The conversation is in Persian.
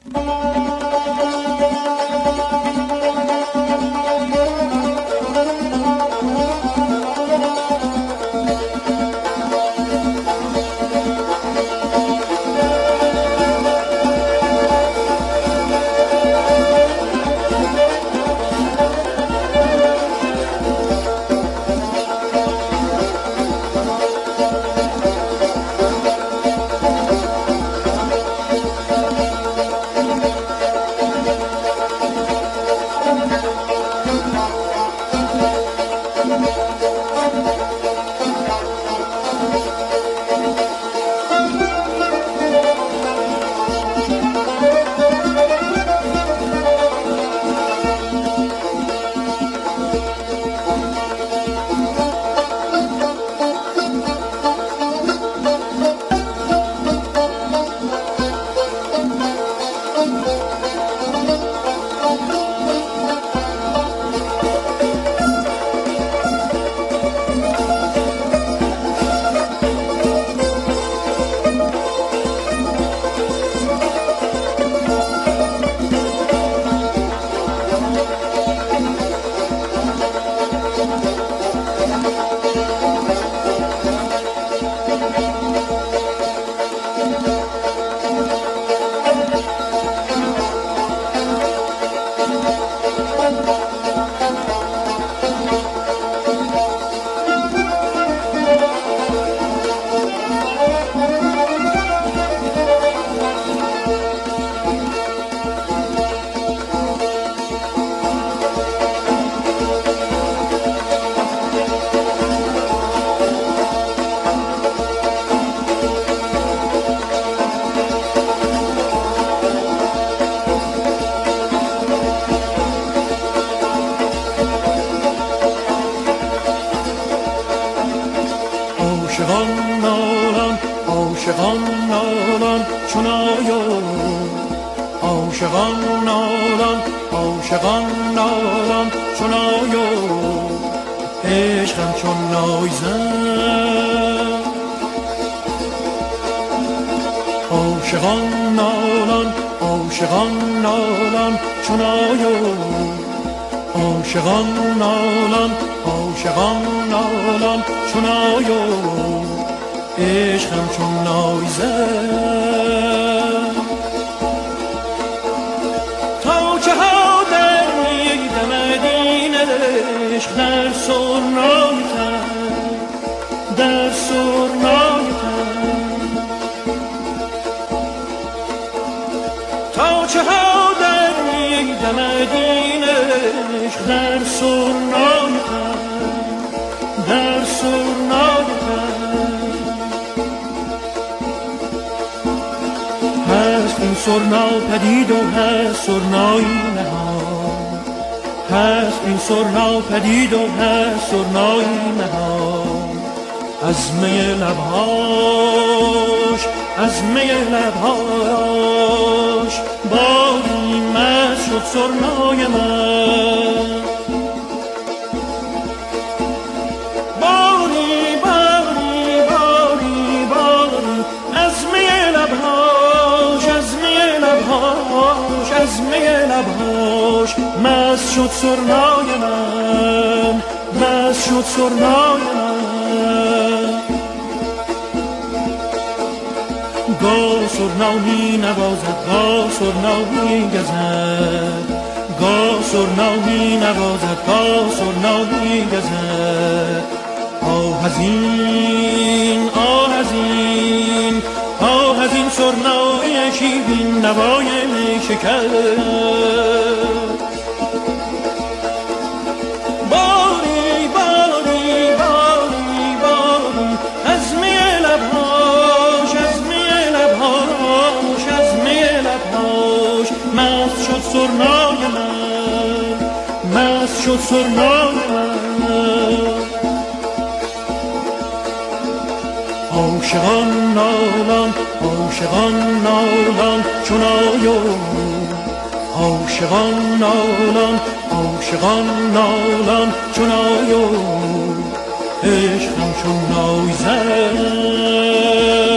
عاشقان نالان عاشقان نالان چون آیا عاشقان نالان عاشقان نالان چون آیا عشقم چون نایزن عاشقان نالان عاشقان نالان چون آیا عاشقان نالان عاشقان نالان چون آیا عشقم چون نایزن تا چه ها در میدم دین عشق در سرنای تن در سرنای تن تا چه ها در میدم دین عشق در سرنای تن در سرنای تن هست این سرنا پدید و هست سرنای نهان هست این سرنا پدید و هست سرنای نهان از می لبهاش از می لبهاش باری مست شد سرنای من باری باری باری باری از می لبهاش از می لبهاش از می لبهاش مست شد سرنای من مست شد سرنای من گاه سرنا می نوازد گاه سرنا می گزد گاه سرنا می نوازد گاه سرنا می گزد آه از این آه از این آه از این سرنای شیرین نوای شکر باری باری باری باری از می لبهاش از می لبهاش از می لبهاش مست شد سرنای من مست شد سرنای من عاشقان نالان عاشقان نالان چون آیا عاشقان نالان عاشقان نالان چون آیا عشقم چون نایزن